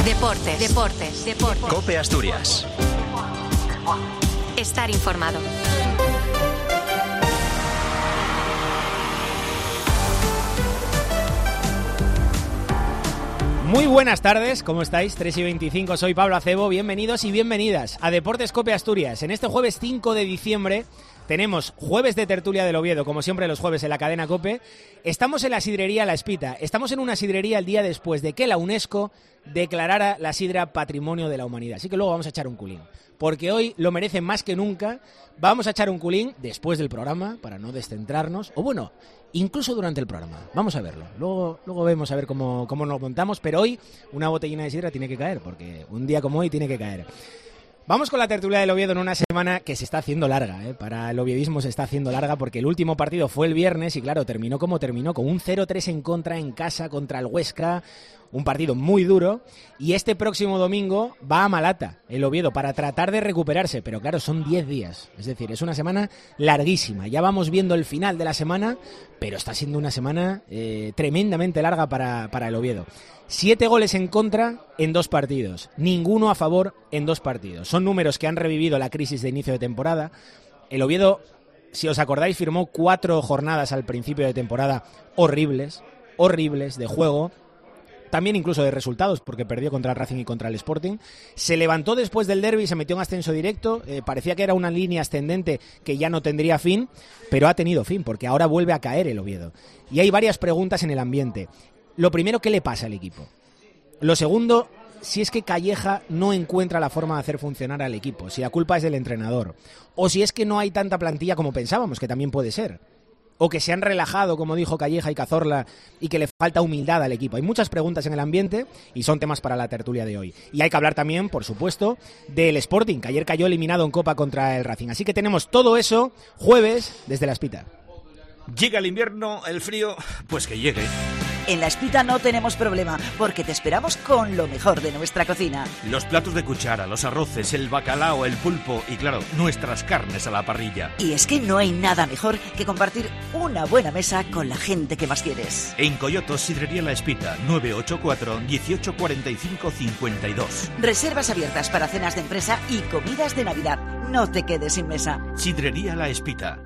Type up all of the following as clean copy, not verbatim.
Deportes. COPE Asturias. Estar informado. Muy buenas tardes, ¿cómo estáis? 3:25, soy Pablo Acebo, bienvenidos y bienvenidas a Deportes COPE Asturias. En este jueves 5 de diciembre tenemos jueves de tertulia del Oviedo, como siempre los jueves en la cadena COPE. Estamos en la sidrería La Espita, estamos en una sidrería el día después de que la UNESCO declarara la sidra Patrimonio de la Humanidad. Así que luego vamos a echar un culín, porque hoy lo merece más que nunca. Vamos a echar un culín después del programa para no descentrarnos, o bueno, incluso durante el programa. Vamos a verlo. Luego vemos a ver cómo nos montamos, pero hoy una botellina de sidra tiene que caer, porque un día como hoy tiene que caer. Vamos con la tertulia del Oviedo en una semana que se está haciendo larga, para el oviedismo se está haciendo larga, porque el último partido fue el viernes y claro, terminó como terminó, con un 0-3 en contra en casa contra el Huesca, un partido muy duro, y este próximo domingo va a Malata, el Oviedo, para tratar de recuperarse, pero claro, son 10 días, es decir, es una semana larguísima, ya vamos viendo el final de la semana, pero está siendo una semana tremendamente larga para el Oviedo. 7 goles en contra en 2 partidos, ninguno a favor en 2 partidos. Son números que han revivido la crisis de inicio de temporada. El Oviedo, si os acordáis, firmó 4 jornadas al principio de temporada horribles de juego, también incluso de resultados, porque perdió contra el Racing y contra el Sporting. Se levantó después del derbi, se metió en ascenso directo, parecía que era una línea ascendente que ya no tendría fin, pero ha tenido fin, porque ahora vuelve a caer el Oviedo. Y hay varias preguntas en el ambiente. Lo primero, ¿qué le pasa al equipo? Lo segundo, si es que Calleja no encuentra la forma de hacer funcionar al equipo, si la culpa es del entrenador, o si es que no hay tanta plantilla como pensábamos, que también puede ser, o que se han relajado, como dijo Calleja y Cazorla, y que le falta humildad al equipo. Hay muchas preguntas en el ambiente y son temas para la tertulia de hoy. Y hay que hablar también, por supuesto, del Sporting, que ayer cayó eliminado en Copa contra el Racing. Así que tenemos todo eso jueves desde La Espita. Llega el invierno, el frío, pues que llegue. En La Espita no tenemos problema, porque te esperamos con lo mejor de nuestra cocina. Los platos de cuchara, los arroces, el bacalao, el pulpo y, claro, nuestras carnes a la parrilla. Y es que no hay nada mejor que compartir una buena mesa con la gente que más quieres. En Coyotos, Sidrería La Espita, 984 1845 52. Reservas abiertas para cenas de empresa y comidas de Navidad. No te quedes sin mesa. Sidrería La Espita.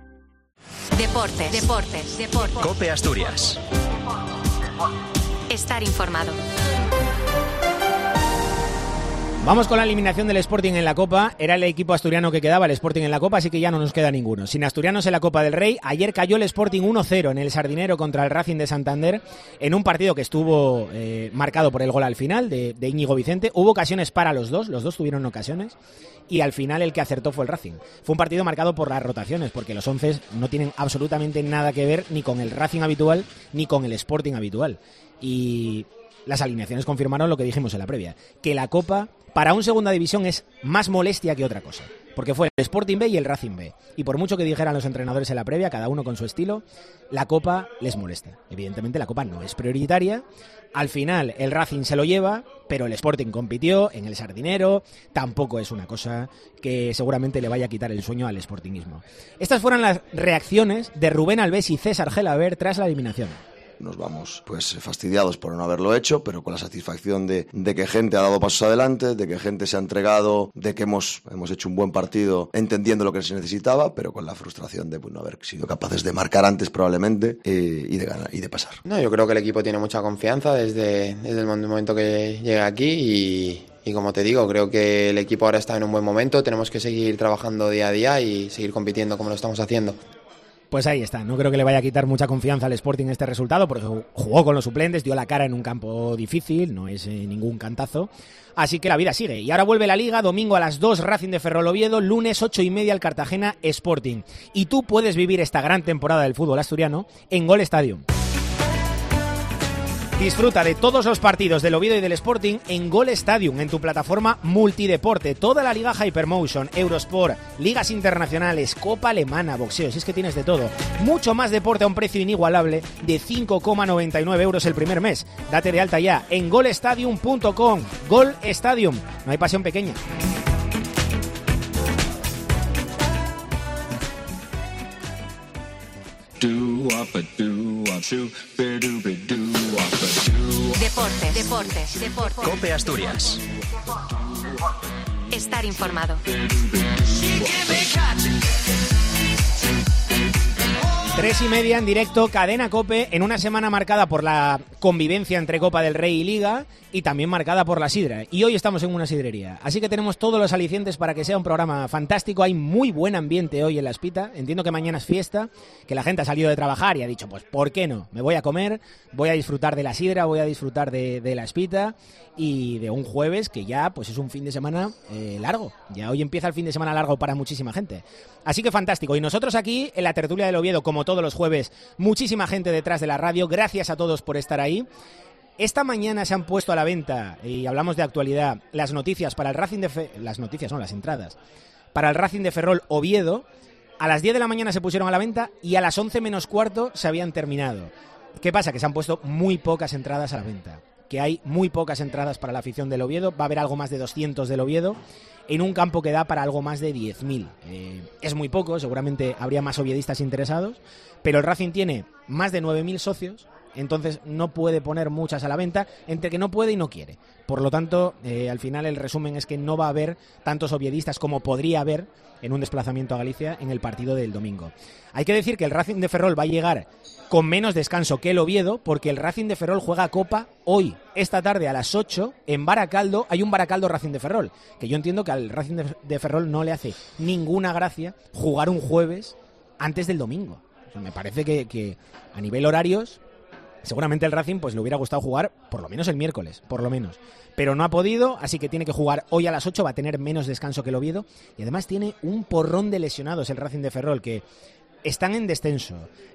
Deportes. COPE Asturias. Estar informado. Vamos con la eliminación del Sporting en la Copa. Era el equipo asturiano que quedaba, el Sporting en la Copa, así que ya no nos queda ninguno. Sin asturianos en la Copa del Rey, ayer cayó el Sporting 1-0 en el Sardinero contra el Racing de Santander, en un partido que estuvo marcado por el gol al final de Íñigo Vicente. Hubo ocasiones para los dos tuvieron ocasiones, y al final el que acertó fue el Racing. Fue un partido marcado por las rotaciones, porque los 11 no tienen absolutamente nada que ver ni con el Racing habitual ni con el Sporting habitual. Y las alineaciones confirmaron lo que dijimos en la previa, que la Copa para un segunda división es más molestia que otra cosa, porque fue el Sporting B y el Racing B, y por mucho que dijeran los entrenadores en la previa, cada uno con su estilo, la Copa les molesta. Evidentemente la Copa no es prioritaria. Al final el Racing se lo lleva, pero el Sporting compitió en el Sardinero, tampoco es una cosa que seguramente le vaya a quitar el sueño al sportingismo. Estas fueron las reacciones de Rubén Alves y César Gelabert tras la eliminación. Nos vamos pues fastidiados por no haberlo hecho, pero con la satisfacción de que gente ha dado pasos adelante, de que gente se ha entregado, de que hemos hecho un buen partido entendiendo lo que se necesitaba, pero con la frustración de no haber sido capaces de marcar antes probablemente y de ganar y de pasar. No, yo creo que el equipo tiene mucha confianza desde el momento que llega aquí y como te digo, creo que el equipo ahora está en un buen momento, tenemos que seguir trabajando día a día y seguir compitiendo como lo estamos haciendo. Pues ahí está, no creo que le vaya a quitar mucha confianza al Sporting este resultado, porque jugó con los suplentes, dio la cara en un campo difícil, no es ningún cantazo, así que la vida sigue. Y ahora vuelve la Liga, domingo a las 2 Racing de Ferrol Oviedo, lunes 8:30 el Cartagena Sporting. Y tú puedes vivir esta gran temporada del fútbol asturiano en Gol Stadium. Disfruta de todos los partidos del Oviedo y del Sporting en Gol Stadium, en tu plataforma multideporte. Toda la Liga Hypermotion, Eurosport, ligas internacionales, Copa Alemana, boxeo, si es que tienes de todo. Mucho más deporte a un precio inigualable de 5,99 euros el primer mes. Date de alta ya en golstadium.com. Gol Stadium, no hay pasión pequeña. Deportes. COPE Asturias. Estar informado. 3:30 en directo, Cadena COPE, en una semana marcada por la convivencia entre Copa del Rey y Liga y también marcada por la sidra. Y hoy estamos en una sidrería, así que tenemos todos los alicientes para que sea un programa fantástico. Hay muy buen ambiente hoy en La Espita. Entiendo que mañana es fiesta, que la gente ha salido de trabajar y ha dicho, pues ¿por qué no? Me voy a comer, voy a disfrutar de la sidra, voy a disfrutar de La Espita y de un jueves que ya pues es un fin de semana largo. Ya hoy empieza el fin de semana largo para muchísima gente. Así que fantástico. Y nosotros aquí en la tertulia del Oviedo, como todos los jueves, muchísima gente detrás de la radio. Gracias a todos por estar ahí. Esta mañana se han puesto a la venta, y hablamos de actualidad, las noticias para el Racing de las entradas para el Racing de Ferrol Oviedo. A las 10 de la mañana se pusieron a la venta y a las 11 menos cuarto se habían terminado. ¿Qué pasa? Que se han puesto muy pocas entradas a la venta. Que hay muy pocas entradas para la afición del Oviedo. Va a haber algo más de 200 del Oviedo en un campo que da para algo más de 10.000. Es muy poco, seguramente habría más oviedistas interesados, pero el Racing tiene más de 9.000 socios, entonces no puede poner muchas a la venta, entre que no puede y no quiere. Por lo tanto, al final el resumen es que no va a haber tantos oviedistas como podría haber en un desplazamiento a Galicia en el partido del domingo. Hay que decir que el Racing de Ferrol va a llegar con menos descanso que el Oviedo, porque el Racing de Ferrol juega Copa hoy, esta tarde a las 8, en Baracaldo. Hay un Baracaldo Racing de Ferrol, que yo entiendo que al Racing de Ferrol no le hace ninguna gracia jugar un jueves antes del domingo. O sea, me parece que a nivel horarios, seguramente el Racing pues le hubiera gustado jugar por lo menos el miércoles, por lo menos. Pero no ha podido, así que tiene que jugar hoy a las 8, va a tener menos descanso que el Oviedo. Y además tiene un porrón de lesionados el Racing de Ferrol, que están en descenso,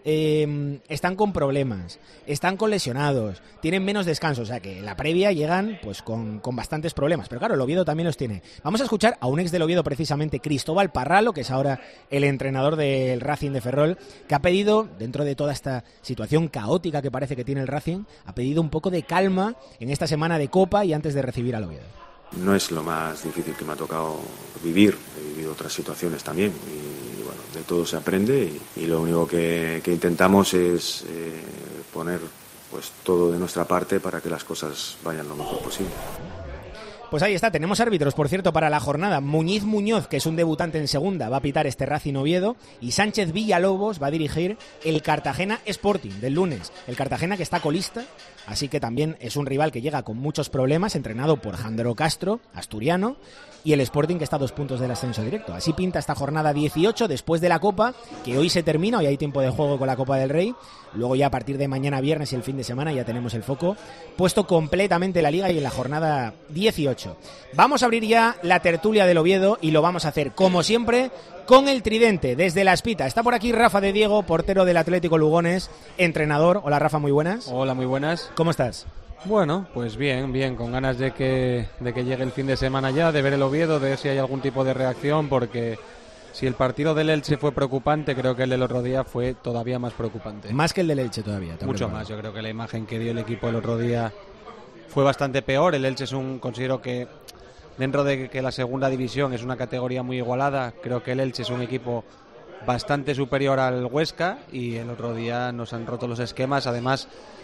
están con problemas, están con lesionados, tienen menos descanso, o sea que la previa llegan pues con bastantes problemas, pero claro, el Oviedo también los tiene. Vamos a escuchar a un ex del Oviedo precisamente, Cristóbal Parralo, que es ahora el entrenador del Racing de Ferrol, que ha pedido, dentro de toda esta situación caótica que parece que tiene el Racing, ha pedido un poco de calma en esta semana de Copa y antes de recibir al Oviedo. No es lo más difícil que me ha tocado vivir, he vivido otras situaciones también y bueno, de todo se aprende y lo único que intentamos es poner pues todo de nuestra parte para que las cosas vayan lo mejor posible. Pues ahí está, tenemos árbitros, por cierto, para la jornada. Muñiz Muñoz, que es un debutante en segunda, va a pitar este Racing Oviedo, y Sánchez Villalobos va a dirigir el Cartagena Sporting del lunes. El Cartagena que está colista, así que también es un rival que llega con muchos problemas, entrenado por Jandro Castro, asturiano, y el Sporting que está a 2 puntos del ascenso directo. Así pinta esta jornada 18 después de la Copa, que hoy se termina, hoy hay tiempo de juego con la Copa del Rey. Luego ya a partir de mañana viernes y el fin de semana ya tenemos el foco puesto completamente en la Liga y en la jornada 18. Vamos a abrir ya la tertulia del Oviedo y lo vamos a hacer, como siempre, con el tridente desde La Espita. Está por aquí Rafa de Diego, portero del Atlético Lugones, entrenador. Hola Rafa, muy buenas. Hola, muy buenas. ¿Cómo estás? Bueno, pues bien, con ganas de que llegue el fin de semana ya, de ver el Oviedo, de ver si hay algún tipo de reacción, porque si el partido del Elche fue preocupante, creo que el del otro día fue todavía más preocupante. Más que el del Elche todavía. Mucho más, yo creo que la imagen que dio el equipo el otro día fue bastante peor. El Elche considero que dentro de que la segunda división es una categoría muy igualada, creo que el Elche es un equipo bastante superior al Huesca y el otro día nos han roto los esquemas. Además,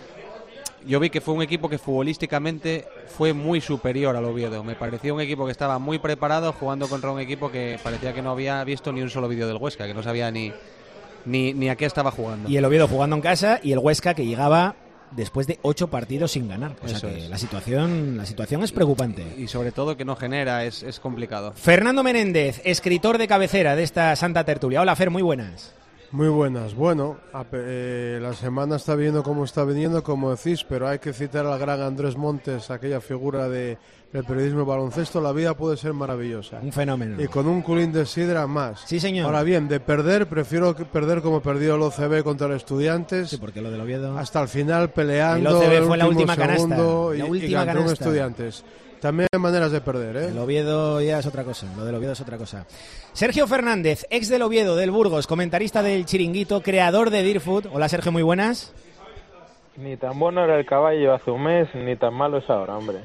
yo vi que fue un equipo que futbolísticamente fue muy superior al Oviedo. Me pareció un equipo que estaba muy preparado jugando contra un equipo que parecía que no había visto ni un solo vídeo del Huesca, que no sabía ni a qué estaba jugando. Y el Oviedo jugando en casa y el Huesca que llegaba después de 8 partidos sin ganar. O sea Eso que es. la situación es preocupante. Y sobre todo que no genera, es complicado. Fernando Menéndez, escritor de cabecera de esta Santa Tertulia. Hola Fer, muy buenas. Muy buenas. Bueno, la semana está viendo cómo está viniendo, como decís, pero hay que citar al gran Andrés Montes, aquella figura del periodismo de baloncesto. La vida puede ser maravillosa. Un fenómeno. Y con un culín de sidra más. Sí, señor. Ahora bien, de perder, prefiero perder como perdió el OCB contra el Estudiantes. Sí, porque lo del Oviedo... Hasta el final peleando. El OCB fue la última segundo, canasta. La y última ganó un canasta. Estudiantes. También hay maneras de perder, ¿eh? El Oviedo ya es otra cosa. Lo del Oviedo es otra cosa. Sergio Fernández, ex del Oviedo, del Burgos, comentarista del Chiringuito, creador de Deerfoot. Hola Sergio, muy buenas. Ni tan bueno era el caballo hace un mes, ni tan malo es ahora, hombre.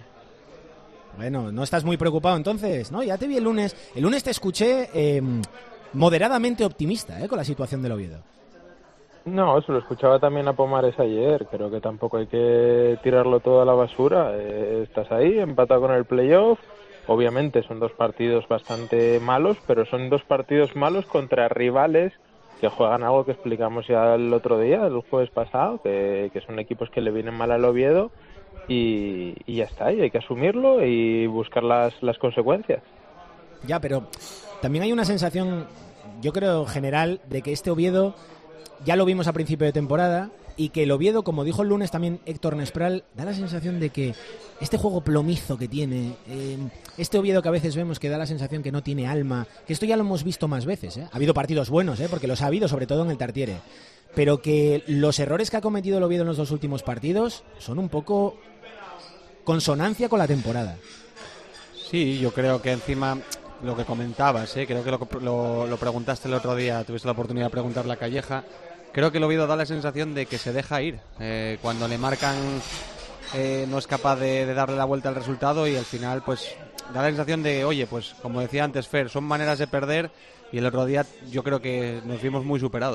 Bueno, no estás muy preocupado entonces, ¿no? Ya te vi el lunes. El lunes te escuché moderadamente optimista, con la situación del Oviedo. No, se lo escuchaba también a Pomares ayer. Creo que tampoco hay que tirarlo todo a la basura. Estás ahí, empatado con el playoff. Obviamente son 2 partidos bastante malos, pero son 2 partidos malos contra rivales que juegan algo que explicamos ya el otro día, el jueves pasado, que son equipos que le vienen mal al Oviedo y ya está, y hay que asumirlo y buscar las consecuencias. Ya, pero también hay una sensación, yo creo, general, de que este Oviedo ya lo vimos a principio de temporada y que el Oviedo, como dijo el lunes también Héctor Nespral, da la sensación de que este juego plomizo que tiene, este Oviedo que a veces vemos que da la sensación que no tiene alma, que esto ya lo hemos visto más veces, ¿eh? Ha habido partidos buenos, porque los ha habido, sobre todo en el Tartiere, pero que los errores que ha cometido el Oviedo en los 2 últimos partidos son un poco consonancia con la temporada. Sí, yo creo que encima lo que comentabas, creo que lo preguntaste el otro día, tuviste la oportunidad de preguntarle a Calleja. Creo que el Oviedo da la sensación de que se deja ir. Cuando le marcan no es capaz de darle la vuelta al resultado y al final pues da la sensación de, oye, pues como decía antes Fer, son maneras de perder y el otro día yo creo que nos vimos muy superados.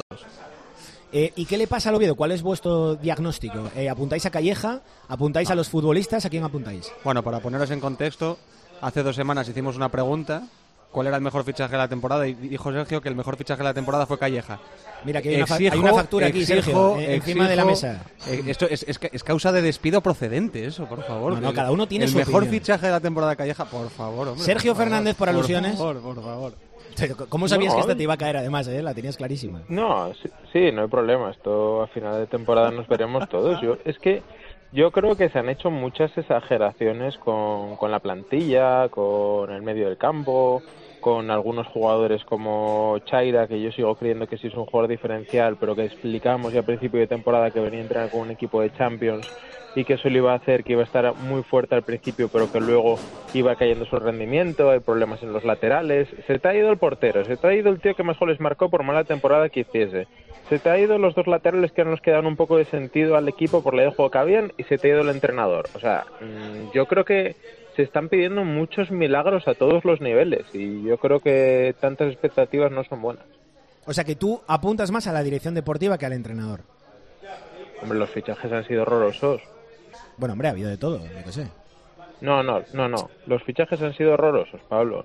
¿Y qué le pasa al Oviedo? ¿Cuál es vuestro diagnóstico? ¿Apuntáis a Calleja? ¿Apuntáis a los futbolistas? ¿A quién apuntáis? Bueno, para poneros en contexto, hace 2 semanas hicimos una pregunta. ¿Cuál era el mejor fichaje de la temporada? Y dijo Sergio que el mejor fichaje de la temporada fue Calleja. Mira, que hay una factura aquí, Sergio, encima de la mesa. Esto es causa de despido procedente, eso, por favor. No, cada uno tiene su opinión. El mejor fichaje de la temporada de Calleja, por favor, hombre. Sergio Fernández, por alusiones. Por favor. ¿Cómo sabías que esta te iba a caer, además? La tenías clarísima. No, sí, no hay problema. Esto a final de temporada nos veremos todos. Yo creo que se han hecho muchas exageraciones con la plantilla, con el medio del campo, con algunos jugadores como Chaira, que yo sigo creyendo que sí es un jugador diferencial, pero que explicamos ya a principio de temporada que venía a entrenar con un equipo de Champions y que eso le iba a hacer que iba a estar muy fuerte al principio, pero que luego iba cayendo su rendimiento, hay problemas en los laterales. Se te ha ido el portero, se te ha ido el tío que más goles marcó por mala temporada que hiciese. Se te ha ido los 2 laterales que nos quedan un poco de sentido al equipo por la de juego que habían y se te ha ido el entrenador. O sea, yo creo que se están pidiendo muchos milagros a todos los niveles y yo creo que tantas expectativas no son buenas. O sea que tú apuntas más a la dirección deportiva que al entrenador. Hombre, los fichajes han sido horrorosos. Bueno, hombre, ha habido de todo, yo qué sé. No. Los fichajes han sido horrorosos, Pablo.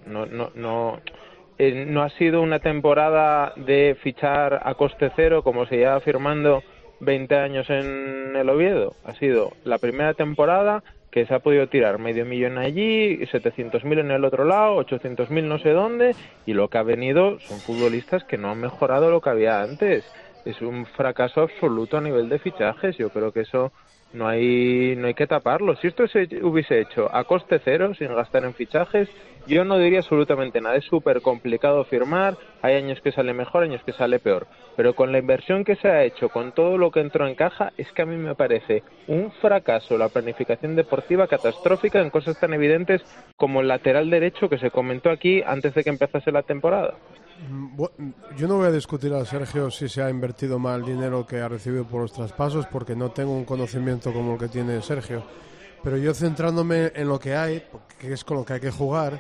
No ha sido una temporada de fichar a coste cero como se lleva firmando 20 años en el Oviedo. Ha sido la primera temporada que se ha podido tirar 500.000 allí, 700.000 en el otro lado, 800.000 no sé dónde, y lo que ha venido son futbolistas que no han mejorado lo que había antes. Es un fracaso absoluto a nivel de fichajes. Yo creo que eso no hay que taparlo. Si esto se hubiese hecho a coste cero, sin gastar en fichajes, yo no diría absolutamente nada. Es súper complicado firmar, hay años que sale mejor, años que sale peor, pero con la inversión que se ha hecho, con todo lo que entró en caja, es que a mí me parece un fracaso la planificación deportiva catastrófica en cosas tan evidentes como el lateral derecho que se comentó aquí antes de que empezase la temporada. Yo no voy a discutir a Sergio si se ha invertido mal el dinero que ha recibido por los traspasos, porque no tengo un conocimiento como el que tiene Sergio, pero yo centrándome en lo que hay, que es con lo que hay que jugar,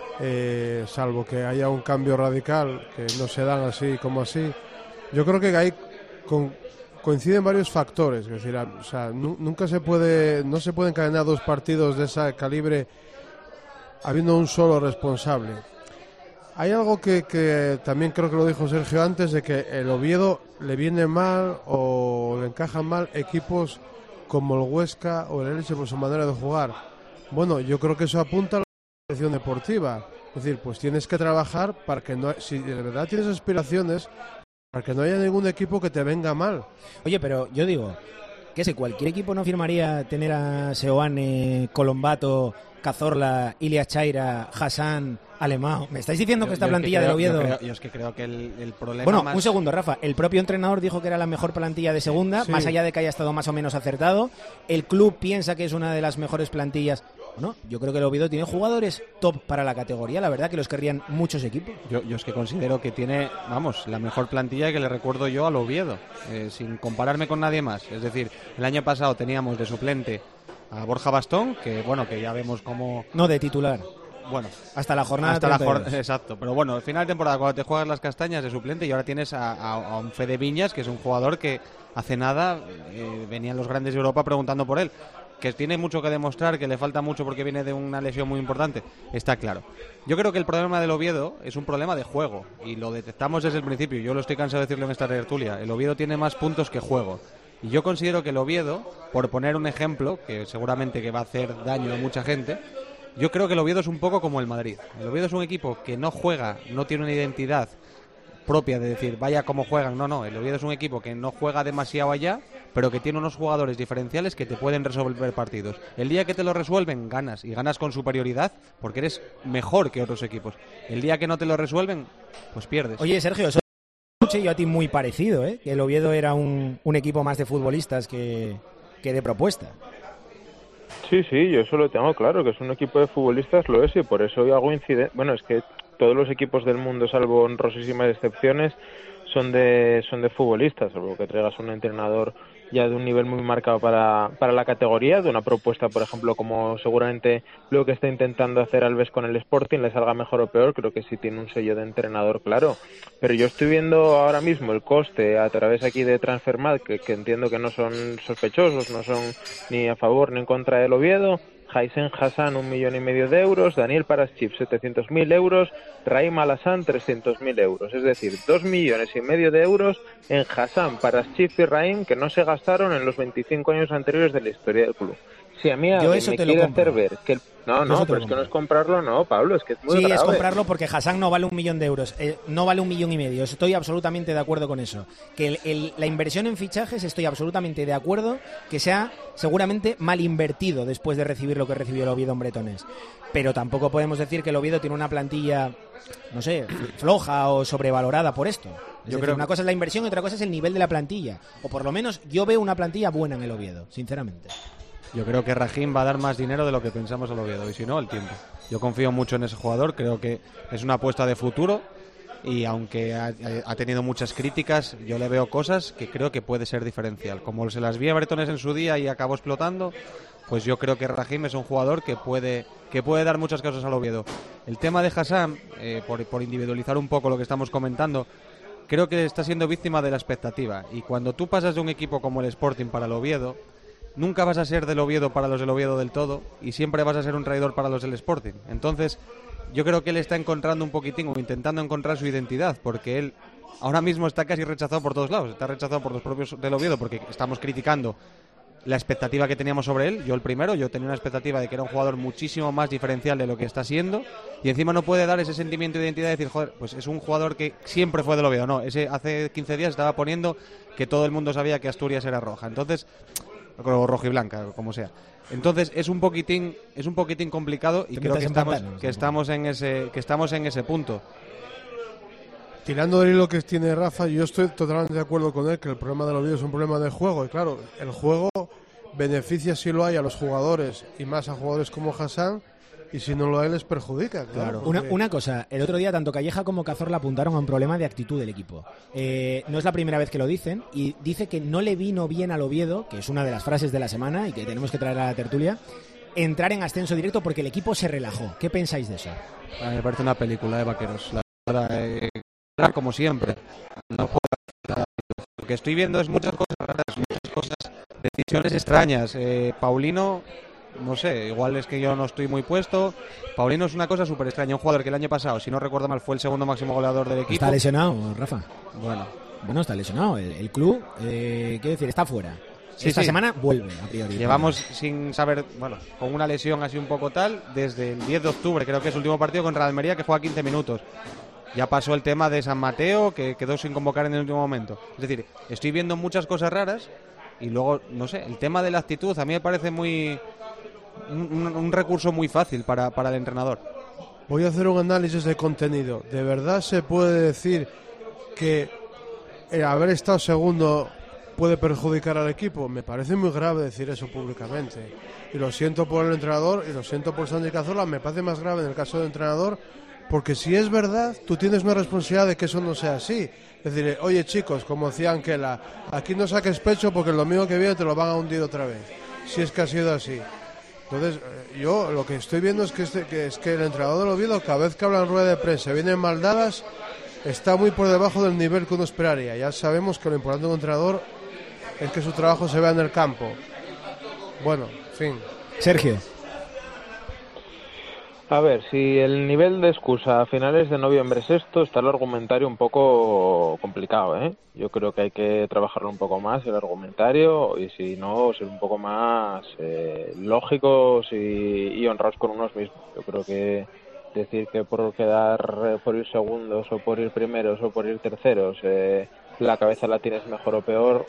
salvo que haya un cambio radical que no se dan así como así, yo creo que hay coinciden varios factores. Es decir, o sea, no se puede encadenar 2 partidos de ese calibre habiendo un solo responsable. Hay algo que también creo que lo dijo Sergio antes, de que el Oviedo le viene mal o le encajan mal equipos como el Huesca o el Elche por su manera de jugar. Bueno, yo creo que eso apunta a la dirección deportiva. Es decir, pues tienes que trabajar para que no, si de verdad tienes aspiraciones, para que no haya ningún equipo que te venga mal. Oye, pero yo digo, que si cualquier equipo no firmaría tener a Seoane, Colombato, Cazorla, Ilias Chaira, Hassan, Alemão. ¿Me estáis diciendo que esta plantilla del Oviedo...? Yo es que creo que el problema Bueno, más... un segundo, Rafa. El propio entrenador dijo que era la mejor plantilla de segunda, sí, más allá de que haya estado más o menos acertado. El club piensa que es una de las mejores plantillas. Bueno, yo creo que el Oviedo tiene jugadores top para la categoría. La verdad que los querrían muchos equipos. Yo es que considero que tiene, vamos, la mejor plantilla que le recuerdo yo al Oviedo, sin compararme con nadie más. Es decir, el año pasado teníamos de suplente a Borja Bastón, que bueno, que ya vemos cómo... No, de titular. bueno, hasta la jornada exacto, pero bueno, al final de temporada cuando te juegas las castañas de suplente y ahora tienes a un Fede Viñas, que es un jugador que hace nada venían los grandes de Europa preguntando por él, que tiene mucho que demostrar, que le falta mucho porque viene de una lesión muy importante, está claro. Yo creo que el problema del Oviedo es un problema de juego y lo detectamos desde el principio. Yo lo estoy cansado de decirlo en esta tertulia, el Oviedo tiene más puntos que juego. Y yo considero que el Oviedo, por poner un ejemplo, que seguramente que va a hacer daño a mucha gente, yo creo que el Oviedo es un poco como el Madrid. El Oviedo es un equipo que no juega, no tiene una identidad propia de decir, vaya cómo juegan. No, el Oviedo es un equipo que no juega demasiado allá, pero que tiene unos jugadores diferenciales que te pueden resolver partidos. El día que te lo resuelven, ganas, y ganas con superioridad, porque eres mejor que otros equipos. El día que no te lo resuelven, pues pierdes. Oye, Sergio, eso escuché yo a ti muy parecido, ¿eh? Que el Oviedo era un equipo más de futbolistas que de propuesta. Sí, yo eso lo tengo claro, que es un equipo de futbolistas, lo es, y por eso hago incidencia. Bueno, es que todos los equipos del mundo, salvo honrosísimas excepciones, son de futbolistas, salvo que traigas un entrenador ya de un nivel muy marcado para la categoría, de una propuesta, por ejemplo, como seguramente lo que está intentando hacer Alves con el Sporting, le salga mejor o peor, creo que sí tiene un sello de entrenador claro. Pero yo estoy viendo ahora mismo el coste a través aquí de Transfermarkt, que entiendo que no son sospechosos, no son ni a favor ni en contra del Oviedo. Haisen Hassan 1,5 millones de euros, Daniel Paraschiv 700.000 euros, Raim Alassane 300.000 euros, es decir, 2,5 millones de euros en Hassan, Paraschiv y Raim que no se gastaron en los 25 años anteriores de la historia del club. Si a mí alguien me quiere hacer ver que no, pero es que no es comprarlo, no, Pablo, es que es muy grave. Sí, es comprarlo porque Hassan no vale 1 millón de euros, no vale 1,5 millones, estoy absolutamente de acuerdo con eso. Que la inversión en fichajes, estoy absolutamente de acuerdo que sea seguramente mal invertido después de recibir lo que recibió el Oviedo en Bretones. Pero tampoco podemos decir que el Oviedo tiene una plantilla, no sé, floja o sobrevalorada por esto. Yo creo que una cosa es la inversión y otra cosa es el nivel de la plantilla. O por lo menos yo veo una plantilla buena en el Oviedo, sinceramente. Yo creo que Rahim va a dar más dinero de lo que pensamos al Oviedo, y si no, el tiempo. Yo confío mucho en ese jugador, creo que es una apuesta de futuro, y aunque ha tenido muchas críticas, yo le veo cosas que creo que puede ser diferencial. Como se las vi a Bretones en su día y acabó explotando, pues yo creo que Rahim es un jugador que puede dar muchas cosas al Oviedo. El tema de Hassan, por individualizar un poco lo que estamos comentando, creo que está siendo víctima de la expectativa, y cuando tú pasas de un equipo como el Sporting para el Oviedo, nunca vas a ser del Oviedo para los del Oviedo del todo, y siempre vas a ser un traidor para los del Sporting. Entonces, yo creo que él está encontrando un poquitín, o intentando encontrar su identidad, porque él ahora mismo está casi rechazado por todos lados. Está rechazado por los propios del Oviedo, porque estamos criticando la expectativa que teníamos sobre él. Yo el primero, yo tenía una expectativa de que era un jugador muchísimo más diferencial de lo que está siendo, y encima no puede dar ese sentimiento de identidad de decir, joder, pues es un jugador que siempre fue del Oviedo. No, hace 15 días estaba poniendo que todo el mundo sabía que Asturias era roja. Entonces, o rojo y blanca, como sea. Entonces es un poquitín complicado, y creo que estamos en ese punto. Tirando del hilo que tiene Rafa, yo estoy totalmente de acuerdo con él que el problema del Oviedo es un problema de juego, y claro, el juego beneficia si lo hay a los jugadores, y más a jugadores como Hassan, y si no lo hay les perjudica, claro. Una cosa, el otro día tanto Calleja como Cazorla apuntaron a un problema de actitud del equipo. No es la primera vez que lo dicen, y dice que no le vino bien al Oviedo, que es una de las frases de la semana y que tenemos que traer a la tertulia, entrar en ascenso directo porque el equipo se relajó. ¿Qué pensáis de eso? A mí me parece una película de vaqueros, la verdad, como siempre. No puedo, lo que estoy viendo es muchas cosas raras, muchas cosas, decisiones extrañas. Paulino, no sé, igual es que yo no estoy muy puesto. Paulino es una cosa súper extraña, un jugador que el año pasado, si no recuerdo mal, fue el segundo máximo goleador del equipo. ¿Está lesionado, Rafa? Bueno, está lesionado. El club, quiero decir, está fuera. Esta semana vuelve, a priori. Llevamos sin saber, con una lesión así un poco tal, desde el 10 de octubre, creo que es el último partido contra Almería, que juega 15 minutos. Ya pasó el tema de San Mateo, que quedó sin convocar en el último momento. Es decir, estoy viendo muchas cosas raras, y luego, no sé, el tema de la actitud a mí me parece un recurso muy fácil para el entrenador. Voy a hacer un análisis de contenido. ¿De verdad se puede decir que haber estado segundo puede perjudicar al equipo? Me parece muy grave decir eso públicamente. Y lo siento por el entrenador, y lo siento por Santi Cazorla. Me parece más grave en el caso del entrenador, porque si es verdad, tú tienes una responsabilidad de que eso no sea así. Es decir, oye chicos, como decía Anquela, aquí no saques pecho porque el domingo que viene te lo van a hundir otra vez, si es que ha sido así. Entonces, yo lo que estoy viendo es que el entrenador del Oviedo, cada vez que habla en rueda de prensa, vienen mal dadas, está muy por debajo del nivel que uno esperaría. Ya sabemos que lo importante de un entrenador es que su trabajo se vea en el campo. Bueno, en fin. Sergio. A ver, si el nivel de excusa a finales de noviembre es esto, está el argumentario un poco complicado, ¿eh? Yo creo que hay que trabajarlo un poco más, el argumentario, y si no, ser un poco más lógicos y honrados con unos mismos. Yo creo que decir que por ir segundos o por ir primeros o por ir terceros, la cabeza la tienes mejor o peor,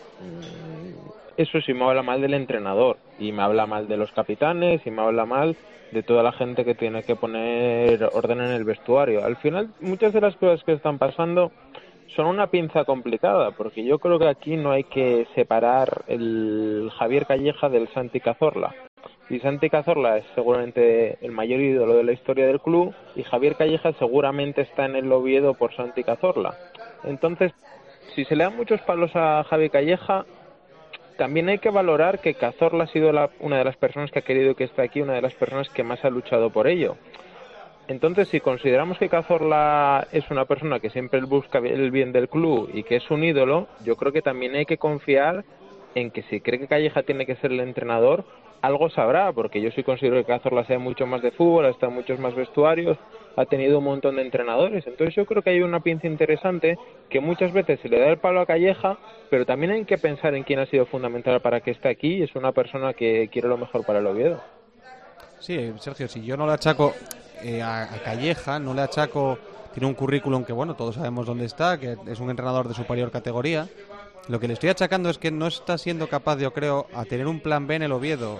eso sí me habla mal del entrenador, y me habla mal de los capitanes, y me habla mal de toda la gente que tiene que poner orden en el vestuario. Al final, muchas de las cosas que están pasando son una pinza complicada, porque yo creo que aquí no hay que separar el Javier Calleja del Santi Cazorla. Y Santi Cazorla es seguramente el mayor ídolo de la historia del club, y Javier Calleja seguramente está en el Oviedo por Santi Cazorla. Entonces, si se le dan muchos palos a Javi Calleja, también hay que valorar que Cazorla ha sido una de las personas que ha querido que esté aquí, una de las personas que más ha luchado por ello. Entonces, si consideramos que Cazorla es una persona que siempre busca el bien del club y que es un ídolo, yo creo que también hay que confiar en que si cree que Calleja tiene que ser el entrenador, algo sabrá, porque yo sí considero que Cazorla sabe mucho más de fútbol, ha estado en muchos más vestuarios, ha tenido un montón de entrenadores. Entonces yo creo que hay una pinza interesante que muchas veces se le da el palo a Calleja, pero también hay que pensar en quién ha sido fundamental para que esté aquí. Es una persona que quiere lo mejor para el Oviedo. Sí, Sergio, si yo no le achaco a Calleja, no le achaco, tiene un currículum que, bueno, todos sabemos dónde está, que es un entrenador de superior categoría. Lo que le estoy achacando es que no está siendo capaz, yo creo, a tener un plan B en el Oviedo,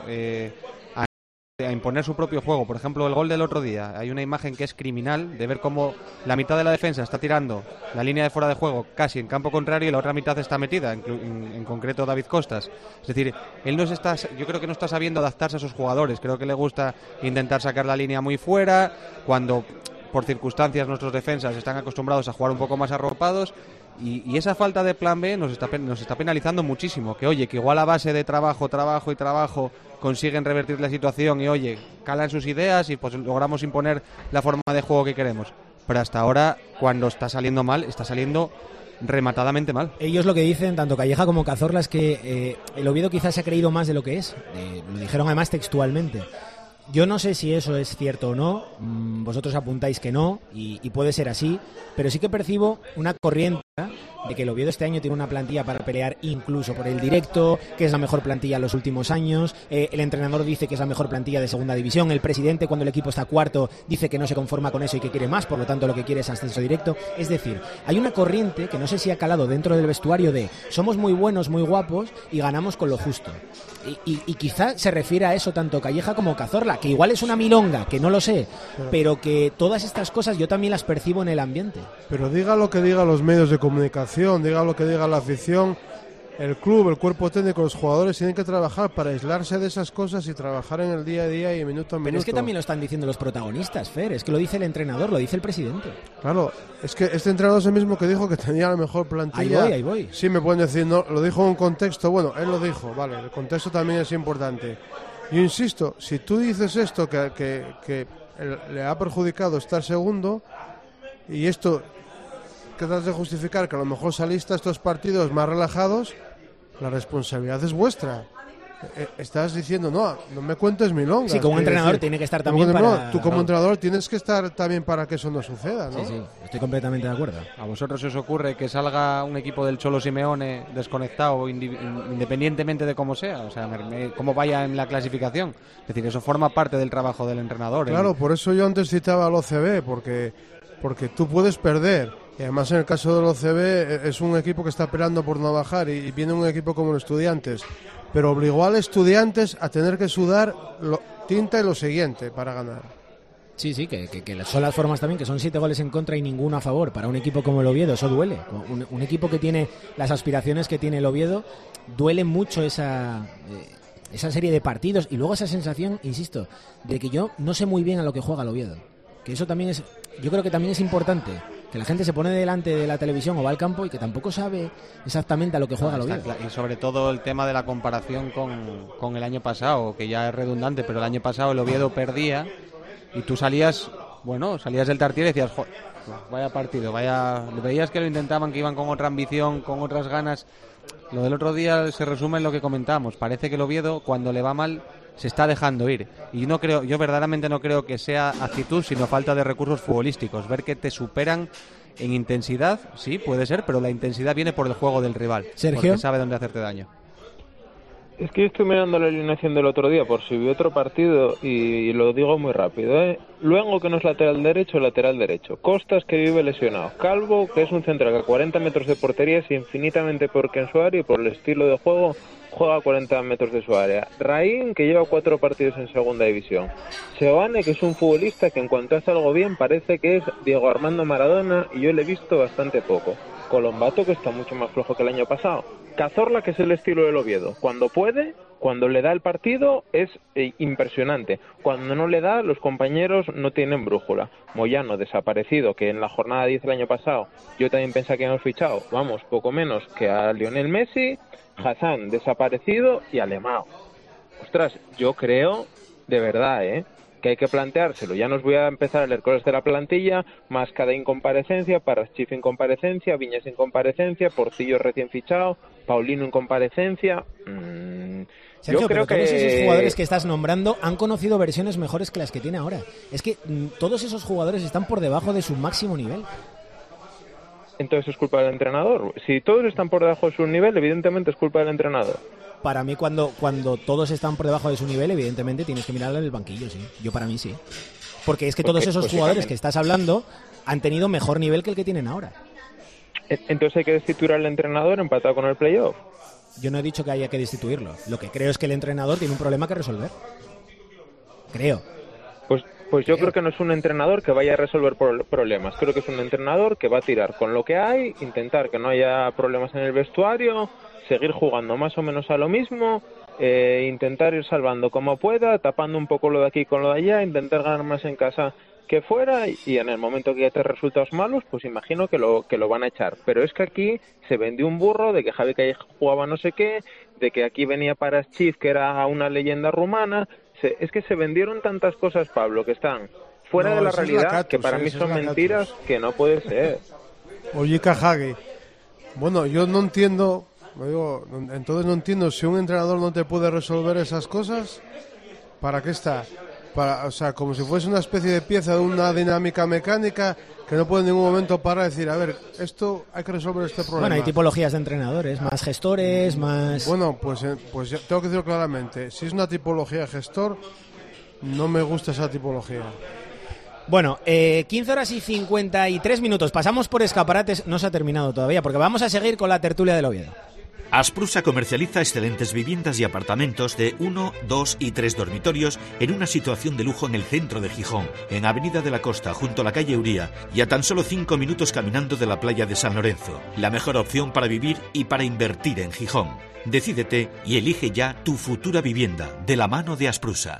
a imponer su propio juego. Por ejemplo, el gol del otro día, hay una imagen que es criminal de ver cómo la mitad de la defensa está tirando la línea de fuera de juego casi en campo contrario y la otra mitad está metida, en concreto David Costas. Es decir, él yo creo que no está sabiendo adaptarse a sus jugadores. Creo que le gusta intentar sacar la línea muy fuera, cuando por circunstancias nuestros defensas están acostumbrados a jugar un poco más arropados. Y esa falta de plan B nos está penalizando muchísimo. Que oye, que igual a base de trabajo consiguen revertir la situación y oye, calan sus ideas y pues logramos imponer la forma de juego que queremos. Pero hasta ahora, cuando está saliendo mal, está saliendo rematadamente mal. Ellos lo que dicen, tanto Calleja como Cazorla, es que el Oviedo quizás se ha creído más de lo que es. Lo dijeron además textualmente. Yo no sé si eso es cierto o no, vosotros apuntáis que no, y puede ser así, pero sí que percibo una corriente de que el Oviedo este año tiene una plantilla para pelear incluso por el directo, que es la mejor plantilla en los últimos años, el entrenador dice que es la mejor plantilla de segunda división, el presidente cuando el equipo está cuarto dice que no se conforma con eso y que quiere más, por lo tanto lo que quiere es ascenso directo. Es decir, hay una corriente que no sé si ha calado dentro del vestuario de somos muy buenos, muy guapos y ganamos con lo justo. Y quizá se refiere a eso tanto Calleja como Cazorla, que igual es una milonga, que no lo sé, pero que todas estas cosas yo también las percibo en el ambiente. Pero diga lo que diga los medios de comunicación, diga lo que diga la afición, el club, el cuerpo técnico, los jugadores tienen que trabajar para aislarse de esas cosas y trabajar en el día a día y minuto a minuto. Pero es que también lo están diciendo los protagonistas, Fer, es que lo dice el entrenador, lo dice el presidente. Claro, es que este entrenador es el mismo que dijo que tenía la mejor plantilla. Ahí voy. Sí, me pueden decir, no, lo dijo en un contexto, bueno, él lo dijo, vale, el contexto también es importante. Yo insisto, si tú dices esto, que le ha perjudicado estar segundo, y esto tratas de justificar que a lo mejor saliste a estos partidos más relajados, la responsabilidad es vuestra. Estás diciendo, no me cuentes milongas. Sí, como entrenador tiene que estar también para... Tú como entrenador tienes que estar también para que eso no suceda, ¿no? Sí, estoy completamente de acuerdo. ¿A vosotros se os ocurre que salga un equipo del Cholo Simeone desconectado independientemente de cómo sea? O sea, cómo vaya en la clasificación. Es decir, eso forma parte del trabajo del entrenador. Claro, por eso yo antes citaba al OCB, porque tú puedes perder. Y además en el caso del OCB es un equipo que está peleando por no bajar y viene un equipo como los Estudiantes, pero obligó al Estudiantes a tener que sudar tinta y lo siguiente para ganar. Sí, que son las formas también, que son 7 goles en contra y ninguno a favor. Para un equipo como el Oviedo eso duele. Un equipo que tiene las aspiraciones que tiene el Oviedo, duele mucho esa serie de partidos y luego esa sensación, insisto, de que yo no sé muy bien a lo que juega el Oviedo. Que eso también yo creo que también es importante. que la gente se pone delante de la televisión o va al campo y que tampoco sabe exactamente a lo que juega el Oviedo. Y sobre todo el tema de la comparación con el año pasado, que ya es redundante, pero el año pasado el Oviedo perdía y tú salías del Tartiere y decías, joder, vaya partido, veías que lo intentaban, que iban con otra ambición, con otras ganas. Lo del otro día se resume en lo que comentamos. Parece que el Oviedo, cuando le va mal, se está dejando ir. Y yo verdaderamente no creo que sea actitud, sino falta de recursos futbolísticos. Ver que te superan en intensidad, sí, puede ser, pero la intensidad viene por el juego del rival. Sergio, porque sabe dónde hacerte daño. Es que yo estoy mirando la alineación del otro día por si vi otro partido y lo digo muy rápido, Luengo, que no es lateral derecho. Costas, que vive lesionado. Calvo, que es un central que a 40 metros de portería es infinitamente peor que en su área y por el estilo de juego juega a 40 metros de su área. Raín, que lleva 4 partidos en segunda división. Seoane, que es un futbolista que en cuanto hace algo bien parece que es Diego Armando Maradona y yo le he visto bastante poco. Colombato, que está mucho más flojo que el año pasado. Cazorla, que es el estilo del Oviedo. Cuando puede, cuando le da el partido, es impresionante. Cuando no le da, los compañeros no tienen brújula. Moyano, desaparecido, que en la jornada 10 del año pasado yo también pensaba que habíamos fichado, poco menos que a Lionel Messi. Hassan, desaparecido, y Alemão. Ostras, yo creo, de verdad, que hay que planteárselo. Ya nos voy a empezar a leer cosas de la plantilla: Mascada incomparecencia, Parachif incomparecencia, Viñas incomparecencia, Portillo recién fichado, Paulino incomparecencia. Sergio, yo creo pero todos que esos jugadores que estás nombrando han conocido versiones mejores que las que tiene ahora. Es que todos esos jugadores están por debajo de su máximo nivel. Entonces es culpa del entrenador. Si todos están por debajo de su nivel, evidentemente es culpa del entrenador. Para mí, cuando todos están por debajo de su nivel, evidentemente tienes que mirarle en el banquillo, sí. Yo para mí sí. Porque es que todos esos jugadores que estás hablando han tenido mejor nivel que el que tienen ahora. Entonces hay que destituir al entrenador empatado con el playoff. Yo no he dicho que haya que destituirlo. Lo que creo es que el entrenador tiene un problema que resolver. Creo. Pues yo creo que no es un entrenador que vaya a resolver problemas. Creo que es un entrenador que va a tirar con lo que hay, intentar que no haya problemas en el vestuario, seguir jugando más o menos a lo mismo, intentar ir salvando como pueda, tapando un poco lo de aquí con lo de allá, intentar ganar más en casa que fuera, y en el momento que ya te resultados malos, pues imagino que lo van a echar. Pero es que aquí se vendió un burro de que Javi Calleja jugaba no sé qué, de que aquí venía Parachif, que era una leyenda rumana. Es que se vendieron tantas cosas, Pablo, que están fuera de la realidad, que para mí son mentiras que no puede ser. Oye, Cajagui, bueno, yo no entiendo, entonces no entiendo, si un entrenador no te puede resolver esas cosas, ¿para qué está? O sea, como si fuese una especie de pieza de una dinámica mecánica que no puede en ningún momento parar y decir, a ver, esto hay que resolver este problema. Bueno, hay tipologías de entrenadores, más gestores, más... Bueno, pues ya tengo que decirlo claramente, si es una tipología de gestor, no me gusta esa tipología. Bueno, 15 horas y 53 minutos, pasamos por escaparates, no se ha terminado todavía, porque vamos a seguir con la tertulia del Oviedo. Asprusa comercializa excelentes viviendas y apartamentos de 1, 2 y 3 dormitorios en una situación de lujo en el centro de Gijón, en Avenida de la Costa, junto a la calle Uría, y a tan solo 5 minutos caminando de la playa de San Lorenzo. La mejor opción para vivir y para invertir en Gijón. Decídete y elige ya tu futura vivienda, de la mano de Asprusa.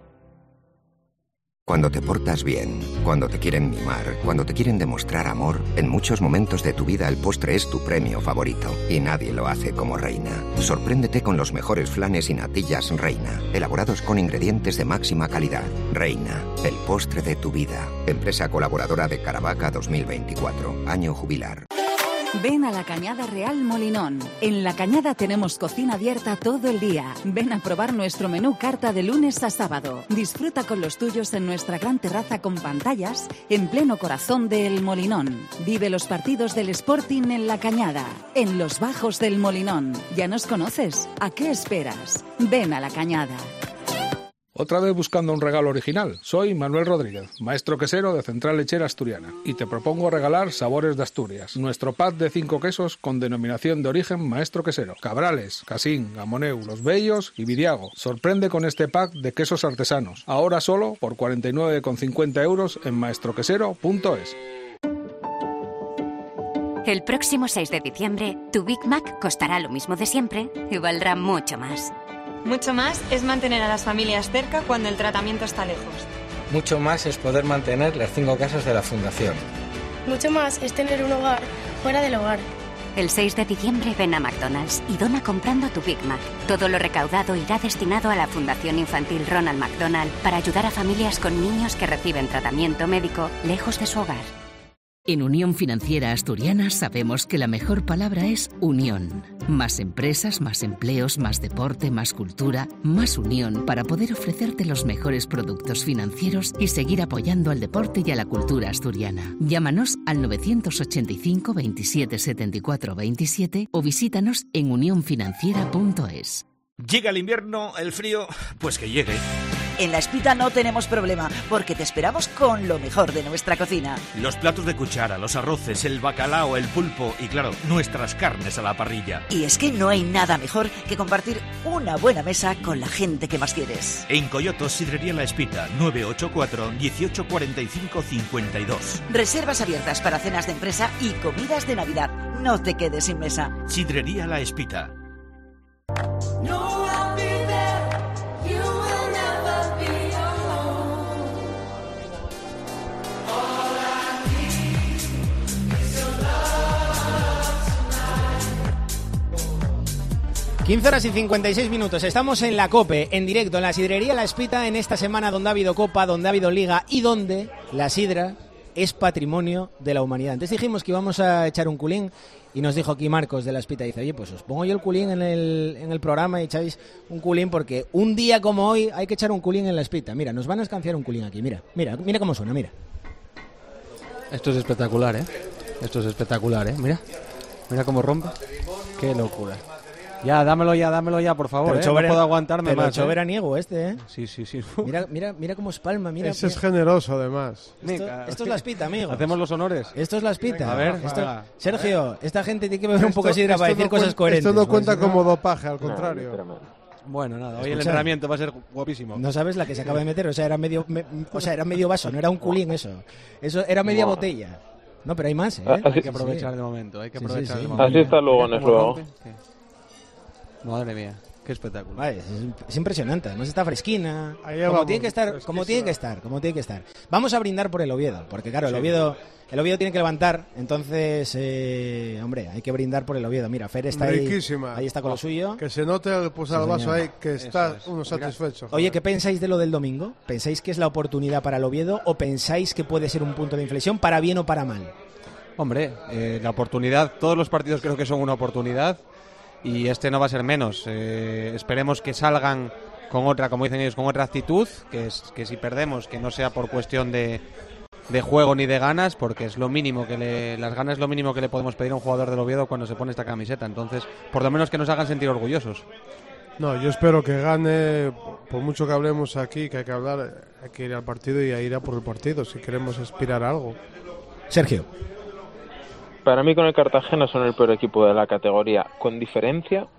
Cuando te portas bien, cuando te quieren mimar, cuando te quieren demostrar amor, en muchos momentos de tu vida el postre es tu premio favorito. Y nadie lo hace como Reina. Sorpréndete con los mejores flanes y natillas Reina, elaborados con ingredientes de máxima calidad. Reina, el postre de tu vida. Empresa colaboradora de Caravaca 2024, año jubilar. Ven a la Cañada Real Molinón. En la Cañada tenemos cocina abierta todo el día. Ven a probar nuestro menú carta de lunes a sábado. Disfruta con los tuyos en nuestra gran terraza con pantallas en pleno corazón de El Molinón. Vive los partidos del Sporting en la Cañada, en los bajos del Molinón. ¿Ya nos conoces? ¿A qué esperas? Ven a la Cañada. Otra vez buscando un regalo original. Soy Manuel Rodríguez, maestro quesero de Central Lechera Asturiana, y te propongo regalar Sabores de Asturias, nuestro pack de 5 quesos con denominación de origen maestro quesero: Cabrales, Casín, Gamoneu, Los Bellos y Viriago. Sorprende con este pack de quesos artesanos, ahora solo por 49,50 € en maestroquesero.es. El próximo 6 de diciembre, tu Big Mac costará lo mismo de siempre y valdrá mucho más. Mucho más es mantener a las familias cerca cuando el tratamiento está lejos. Mucho más es poder mantener las 5 casas de la Fundación. Mucho más es tener un hogar fuera del hogar. El 6 de diciembre ven a McDonald's y dona comprando tu Big Mac. Todo lo recaudado irá destinado a la Fundación Infantil Ronald McDonald para ayudar a familias con niños que reciben tratamiento médico lejos de su hogar. En Unión Financiera Asturiana sabemos que la mejor palabra es unión. Más empresas, más empleos, más deporte, más cultura, más unión para poder ofrecerte los mejores productos financieros y seguir apoyando al deporte y a la cultura asturiana. Llámanos al 985 27 74 27 o visítanos en unionfinanciera.es. Llega el invierno, el frío, pues que llegue. En La Espita no tenemos problema, porque te esperamos con lo mejor de nuestra cocina. Los platos de cuchara, los arroces, el bacalao, el pulpo y, claro, nuestras carnes a la parrilla. Y es que no hay nada mejor que compartir una buena mesa con la gente que más quieres. En Coyotos, Sidrería La Espita, 984 18 45 52. Reservas abiertas para cenas de empresa y comidas de Navidad. No te quedes sin mesa. Sidrería La Espita. No, I'll be there. You will never be alone. All I need is your love tonight. 15 horas y 56 minutos. Estamos en la COPE, en directo, en la Sidrería La Espita, en esta semana donde ha habido Copa, donde ha habido Liga y donde la sidra es patrimonio de la humanidad. Antes dijimos que íbamos a echar un culín y nos dijo aquí Marcos de La Espita, dice, oye, pues os pongo yo el culín en el programa y echáis un culín porque un día como hoy hay que echar un culín en La Espita. Mira, nos van a escanciar un culín aquí, mira cómo suena, mira. Esto es espectacular, mira cómo rompe, qué locura. Ya, dámelo ya, por favor, no puedo aguantarme más. Pero veraniego este, Sí. Mira cómo espalma, mira. Ese es generoso, además. Esto es La Espita, amigos. Hacemos los honores. Esto es La Espita. A ver, Sergio, esta gente tiene que beber un poco de sidra para decir cosas coherentes. Esto no cuenta como dopaje, al contrario. Bueno, nada, hoy el entrenamiento va a ser guapísimo. No sabes la que se acaba de meter, era medio vaso, no era un culín eso. Eso era media botella. No, pero hay más, Hay que aprovechar de momento, Así está luego. Madre mía, qué espectáculo. Vale, es impresionante, además está fresquina, como tiene que estar. Vamos a brindar por el Oviedo, porque claro, el Oviedo tiene que levantar, entonces, hombre, hay que brindar por el Oviedo. Mira, Fer está ahí está con lo suyo. Que se note al posar el vaso ahí que está uno satisfecho. Oye, ¿qué pensáis de lo del domingo? ¿Pensáis que es la oportunidad para el Oviedo o pensáis que puede ser un punto de inflexión para bien o para mal? Hombre, la oportunidad, todos los partidos creo que son una oportunidad. Y este no va a ser menos. Esperemos que salgan con otra, como dicen ellos, con otra actitud, que si perdemos, que no sea por cuestión de juego ni de ganas, porque es lo mínimo las ganas es lo mínimo que le podemos pedir a un jugador del Oviedo cuando se pone esta camiseta. Entonces, por lo menos que nos hagan sentir orgullosos. No, yo espero que gane, por mucho que hablemos aquí, que hay que hablar, hay que ir al partido y a ir a por el partido, si queremos aspirar a algo. Sergio. Para mí con el Cartagena son el peor equipo de la categoría, con diferencia,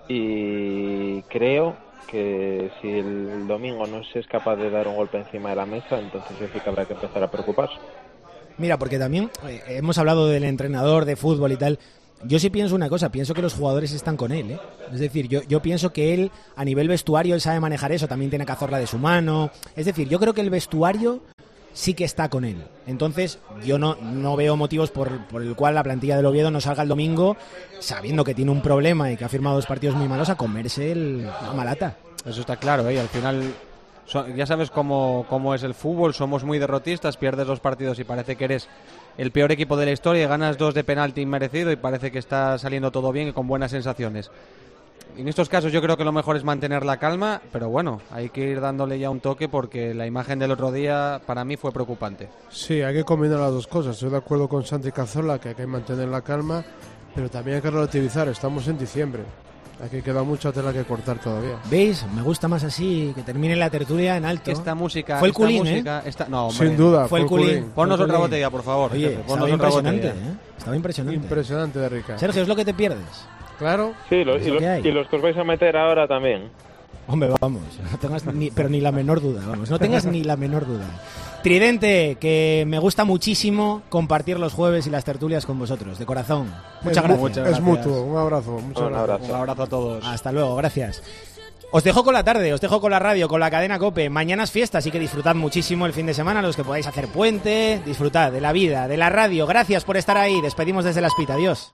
y creo que si el domingo no se es capaz de dar un golpe encima de la mesa, entonces sí que habrá que empezar a preocuparse. Mira, porque también hemos hablado del entrenador de fútbol y tal. Yo sí pienso una cosa, pienso que los jugadores están con él, Es decir, yo pienso que él, a nivel vestuario, él sabe manejar eso, también tiene Cazorla de su mano. Es decir, yo creo que el vestuario sí que está con él. Entonces, yo no veo motivos por el cual la plantilla del Oviedo no salga el domingo, sabiendo que tiene un problema y que ha firmado 2 partidos muy malos, a comerse la malata. Eso está claro, al final ya sabes cómo es el fútbol, somos muy derrotistas, pierdes 2 partidos y parece que eres el peor equipo de la historia, ganas 2 de penalti inmerecido y parece que está saliendo todo bien y con buenas sensaciones. En estos casos yo creo que lo mejor es mantener la calma, pero bueno, hay que ir dándole ya un toque porque la imagen del otro día para mí fue preocupante. Sí, hay que combinar las dos cosas. Estoy de acuerdo con Santi Cazorla que hay que mantener la calma, pero también hay que relativizar. Estamos en diciembre. Aquí queda mucha tela que cortar todavía. ¿Veis? Me gusta más así, que termine la tertulia en alto. Esta música... Fue el culín, No, hombre. Sin duda, fue el culín. Ponnos otra botella, por favor. Oye, estaba impresionante, Estaba impresionante. Impresionante de rica. Sergio, es lo que te pierdes. Claro. Sí, y los que os vais a meter ahora también. Hombre, vamos, no tengas ni la menor duda, vamos, no tengas ni la menor duda. Tridente, que me gusta muchísimo compartir los jueves y las tertulias con vosotros, de corazón. Muchas gracias. Es mutuo, un abrazo. Un abrazo a todos. Hasta luego, gracias. Os dejo con la tarde, os dejo con la radio, con la cadena COPE. Mañana es fiesta, así que disfrutad muchísimo el fin de semana, los que podáis hacer puente, disfrutad de la vida, de la radio. Gracias por estar ahí, despedimos desde La Espita, adiós.